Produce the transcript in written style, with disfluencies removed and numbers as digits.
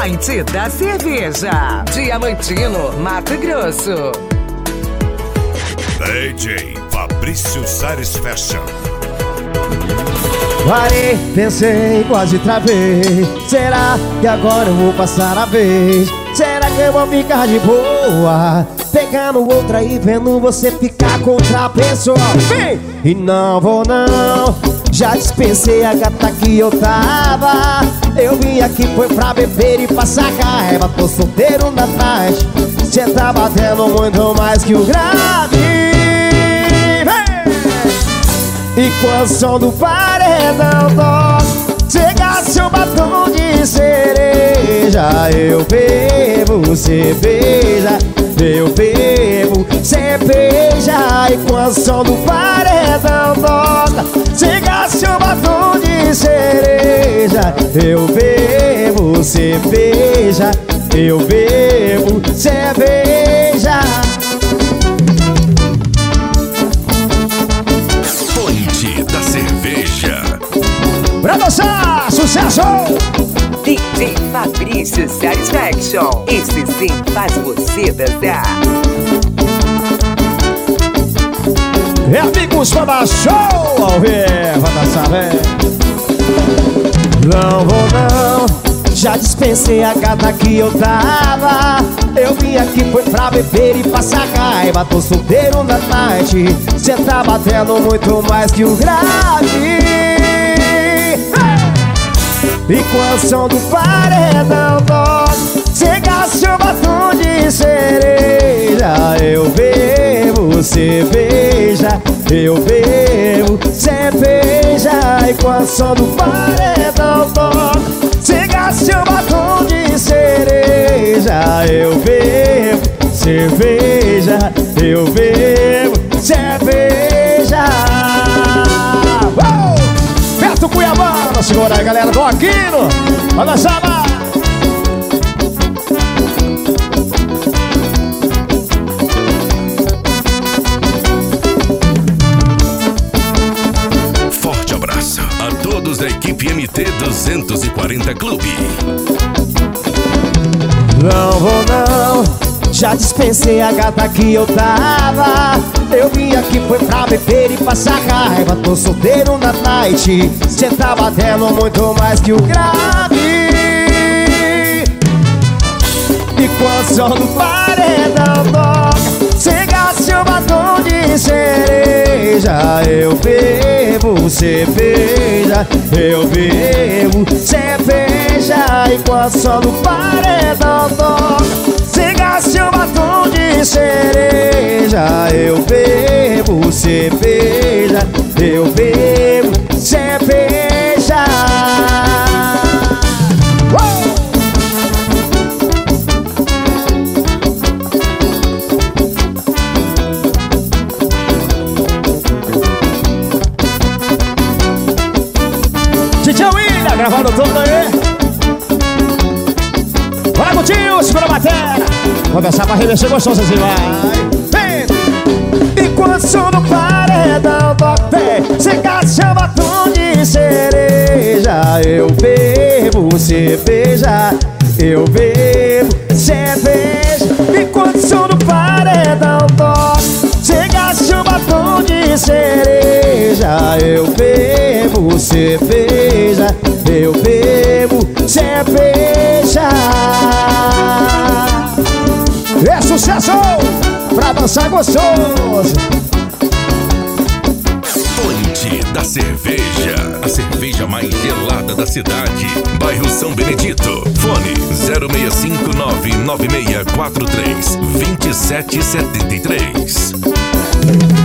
Ponte da Cerveja, Diamantino, Mato Grosso. DJ Fabrício Sares Fashion. Parei, pensei, quase travei. Será que agora eu vou passar a vez? Será que eu vou ficar de boa pegando outra e vendo você ficar com outra pessoa? Vem! E não vou não, já dispensei a gata que eu tava. Eu vim aqui foi pra beber e passar raiva. Tô solteiro na tarde, cê tá batendo muito mais que o grave. E com o som do paredão toca, chega seu batom de cereja. Eu bebo cerveja, eu bebo cerveja. E com o som do paredão toca, chega seu batom de cereja. Eu bebo cerveja, eu bebo cerveja. Da cerveja. Pra dançar, sucesso! DJ Fabrício Sares Fashion. Esse sim faz você dançar. E amigos, pra dar show ao vivo, vai dançar, vem. Não vou não, já dispensei a gata que eu tava. Eu vim aqui foi pra beber e passar raiva. Tô solteiro na night, cê tá batendo muito mais que o grave. E com o som do paredão toca, chega seu batom de cereja. Eu bebo cerveja, eu bebo cerveja. E com o som do paredão toca, chega seu batom de cereja. Eu bebo cerveja, eu bebo cerveja. Beto Cuiabano, segura aí, galera do Aquino. Vai dançar lá. Forte abraço a todos da equipe MT 240 Clube. Não vou não, já dispensei a gata que eu tava. Eu vim aqui foi pra beber e passar raiva. Tô solteiro na night, cê tá batendo muito mais que o grave. E com o som do paredão toca, chega seu batom de cereja. Eu bebo cerveja, eu bebo cerveja. E com o som do paredão toca, chega seu batom de cereja. Eu bebo cerveja, eu bebo cerveja. DJ William gravando tudo aí. Bora, Coutinho, segura a bateria. Vou dançar pra remexer gostoso assim, vai. Vem! E quando o som do paredão toca, chega seu batom de cereja. Eu bebo cerveja, eu bebo cerveja. E quando o som do paredão toca, chega seu batom de cereja. Eu bebo cerveja, eu bebo cerveja. É sucesso pra dançar gostoso. Ponte da Cerveja, a cerveja mais gelada da cidade. Bairro São Benedito. Fone 06599643 2773.